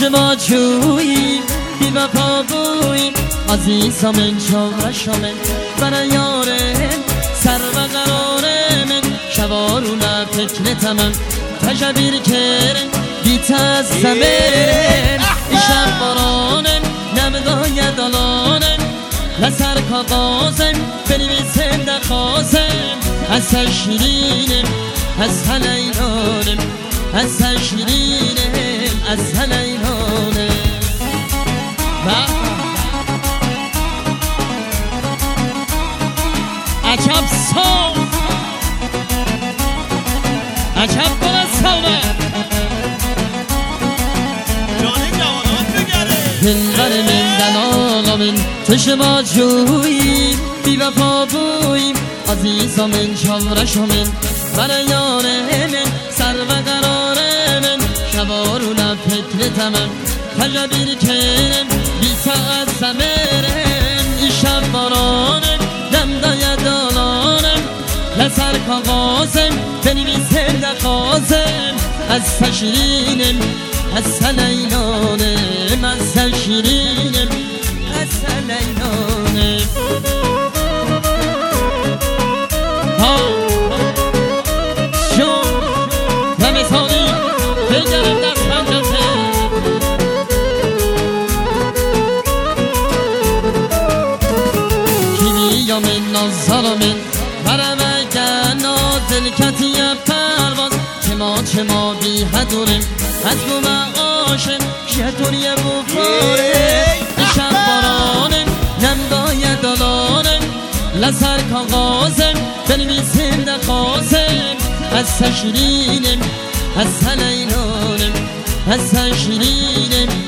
شما جویی بی وفا بویی عزیزم من چارشم برای یارم سر و قرارم شوارونه فکرتم تجبیر کرم بیت از زمین ایشم بارانم نمدای دلانم لسر کاغازم بنویسم دخواستم از شیرینم از لیلانم از شیرینم از لیلانم عجب سال عجب گلستانه جانی جوانات بگره دلبر من دلالا من تو شما جویی بی وفا بوییم عزیزا من چارشا من برای یار من سر و قرار من شوارونه فکرتم تجبیر کرم بی ساعت زمرم ایشب بارانم دمدای دالانم لسر کاغازم بنویسم دخواستم از شیرینم از لیلانم از شیرینم از لیلانم شون و مثالی بگرم دست پنجته کیمی یا من نازالا من برم اگر نازل کتی پرواز چه ما بی حدورم از گم آشم شطوری بفاره شب بارانم نمدای دلانم لسر کاغازم بنویسم دخواستم از شیرینم از لیلانم از شیرینم